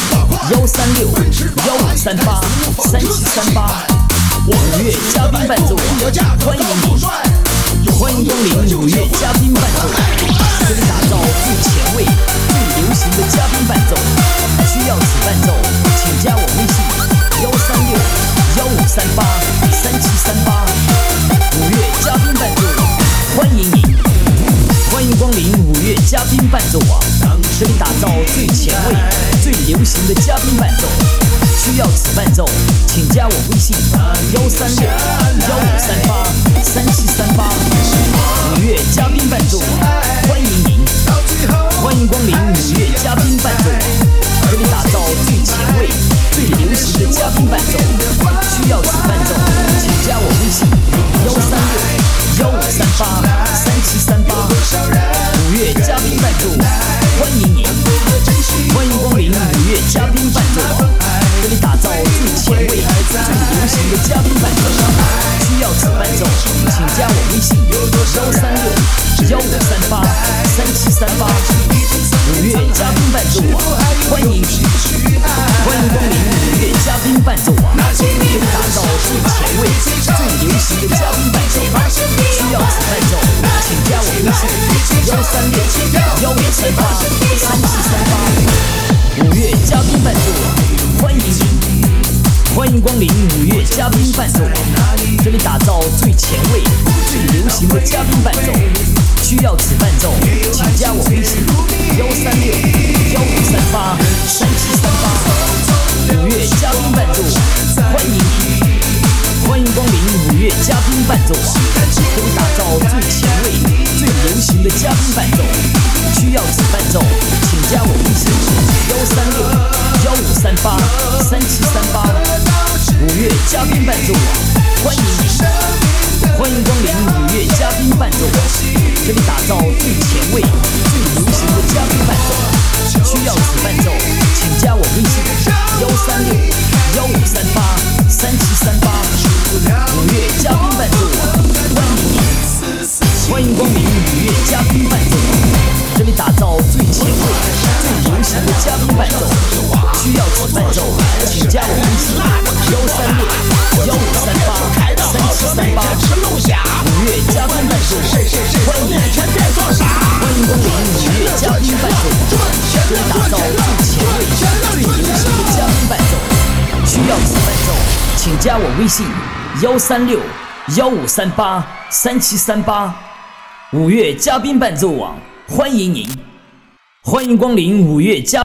136-1538-3738，五月嘉宾伴奏，欢迎你，欢迎光临五月嘉宾伴奏，这里打造最前卫、最流行的嘉宾伴奏，需要此伴奏，请加我微信136-1538-3738，五月嘉宾伴奏，欢迎你，欢迎光临五月嘉宾伴奏网，这里打造最前卫、最流行的嘉宾伴奏。需要此伴奏，请加我微信136-1538-3738。五月嘉宾伴奏，欢迎您，欢迎光临五月嘉宾伴奏，这里打造最前卫、最流行的嘉宾伴奏。需要此伴奏，请加我微信136-1538-3738。五月嘉宾伴奏，欢迎您，欢迎光临五月嘉宾伴奏。这里打造最前卫、最流行的嘉宾伴奏，需要此伴奏，请加我微信136-1538-3738。五月嘉宾伴奏网，欢迎你，欢迎光临五月嘉宾伴奏网，这里打造最前卫、最流行的嘉宾伴奏，需要此伴奏，请加我微信136-1538-3738。五月嘉宾伴奏网，欢迎你，欢迎光临五月嘉宾伴奏网，这里打造最前卫、最流行的嘉宾伴奏，需要此伴奏，请加我微信136-1538-3738。五月嘉宾伴奏网，欢迎你，欢迎光临五月嘉宾伴奏网，这里打造最前卫、最流行的嘉宾伴奏，需要此伴奏，请加我微信136-1538-3738。五月嘉宾伴奏网，欢迎你，欢迎光临五月嘉宾伴奏网，这里打造最前卫、最流行的嘉宾伴奏，需要此伴奏，请加我微信136-1538-3738。五月嘉宾伴奏网，欢迎你，欢迎光临五月嘉宾伴奏网，这里打造最前卫、最流行的嘉宾伴奏，需要此伴奏，请加我微信136-1538-3738。五月嘉宾伴奏，欢迎你，欢迎光临五月嘉宾伴奏网，这里打造最前卫、最流行的嘉宾伴奏，需要此伴奏，请加我微信136-1538-3738。五月嘉宾伴奏网，欢迎您，欢迎光临五月嘉。